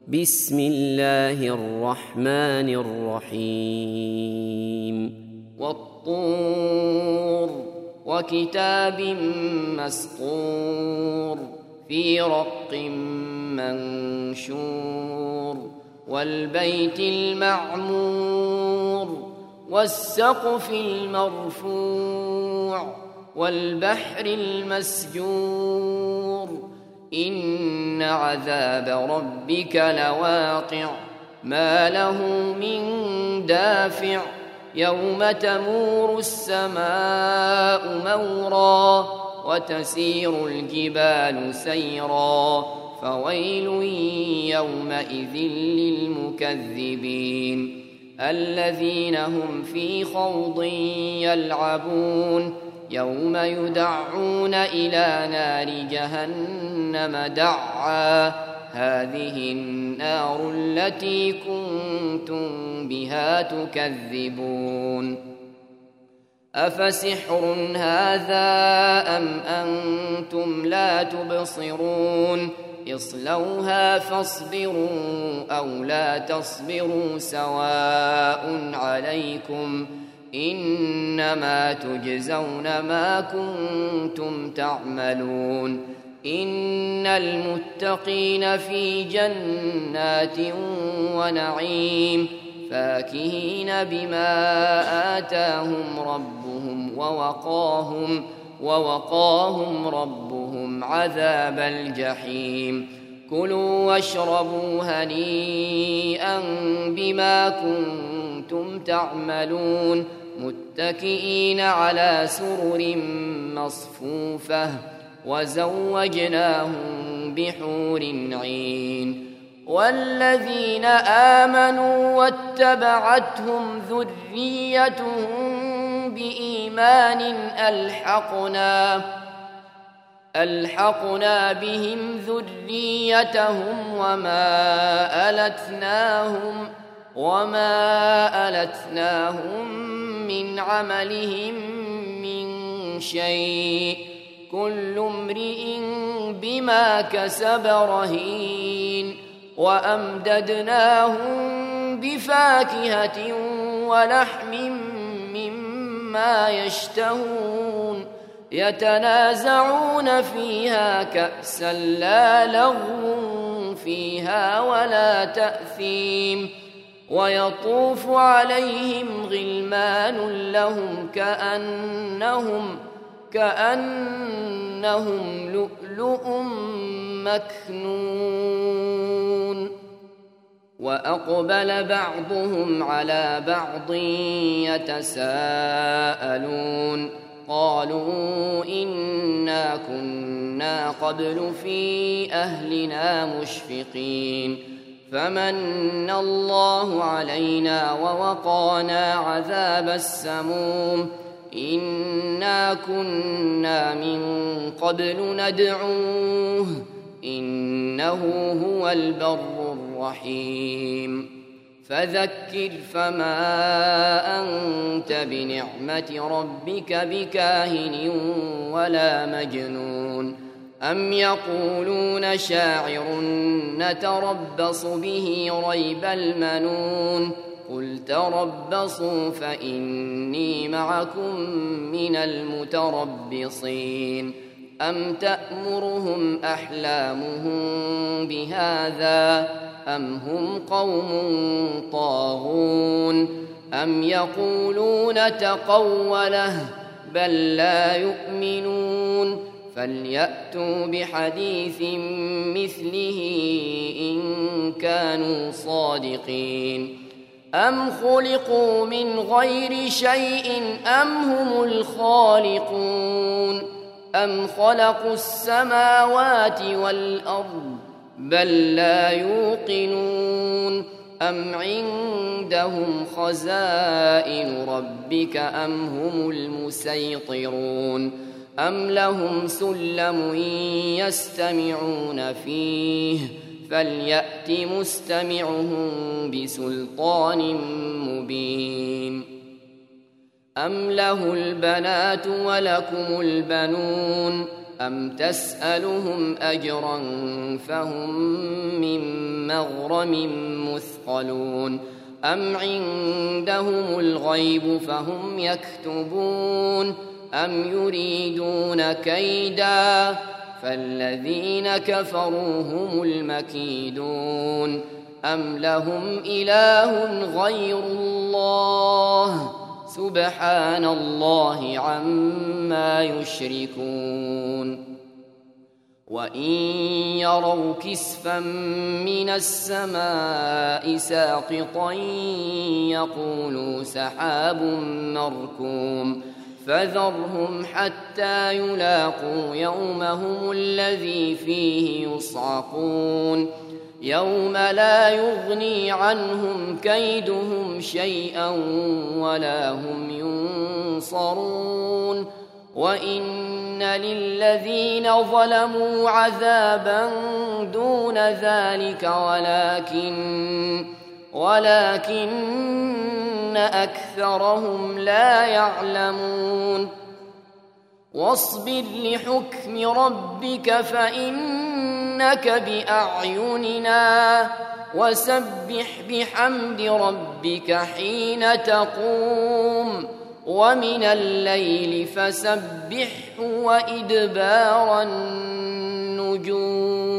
بسم الله الرحمن الرحيم والطور وكتاب مسطور في رق منشور والبيت المعمور والسقف المرفوع والبحر المسجور إن عذاب ربك لواقع ما له من دافع يوم تمور السماء مورا وتسير الجبال سيرا فويل يومئذ للمكذبين الذين هم في خوض يلعبون يوم يدعون إلى نار جهنم دعا هذه النار التي كنتم بها تكذبون أفسحر هذا أم أنتم لا تبصرون اصلوها فاصبروا أو لا تصبروا سواء عليكم إنما تجزون ما كنتم تعملون إن المتقين في جنات ونعيم فاكهين بما آتاهم ربهم ووقاهم ربهم عذاب الجحيم كلوا واشربوا هنيئا بما كنتم تعملون متكئين على سرر مصفوفة وزوجناهم بحور عين والذين آمنوا واتبعتهم ذريتهم بإيمان ألحقنا بهم ذريتهم وما ألتناهم من عملهم من شيء كل امرئ بما كسب رهين وأمددناهم بفاكهة ولحم مما يشتهون يتنازعون فيها كأسا لا لغو فيها ولا تأثيم ويطوف عليهم غلمان لهم كأنهم لؤلؤ مكنون وأقبل بعضهم على بعض يتساءلون قالوا إنا كنا قبل في أهلنا مشفقين فمن الله علينا ووقانا عذاب السموم إنا كنا من قبل ندعوه إنه هو البر الرحيم فذكر فما أنت بنعمة ربك بكاهن ولا مجنون أم يقولون شاعر نتربص به ريب المنون قل تربصوا فإني معكم من المتربصين أم تأمرهم أحلامهم بهذا أم هم قوم طاغون أم يقولون تقوله بل لا يؤمنون فليأتوا بحديث مثله إن كانوا صادقين أم خلقوا من غير شيء أم هم الخالقون أم خلقوا السماوات والأرض بل لا يوقنون أم عندهم خزائن ربك أم هم المسيطرون أم لهم سلم يستمعون فيه فليأت مستمعهم بسلطان مبين أم له البنات ولكم البنون أم تسألهم أجرا فهم من مغرم مثقلون أم عندهم الغيب فهم يكتبون أم يريدون كيدا فالذين كفروا هم المكيدون أم لهم إله غير الله سبحان الله عما يشركون وإن يروا كسفا من السماء ساقطا يقولوا سحاب مركوم فذرهم حتى يلاقوا يومهم الذي فيه يصعقون يوم لا يغني عنهم كيدهم شيئا ولا هم ينصرون وإن للذين ظلموا عذابا دون ذلك ولكن أكثرهم لا يعلمون واصبر لحكم ربك فإنك بأعيننا وسبح بحمد ربك حين تقوم ومن الليل فسبحه وإدبار النجوم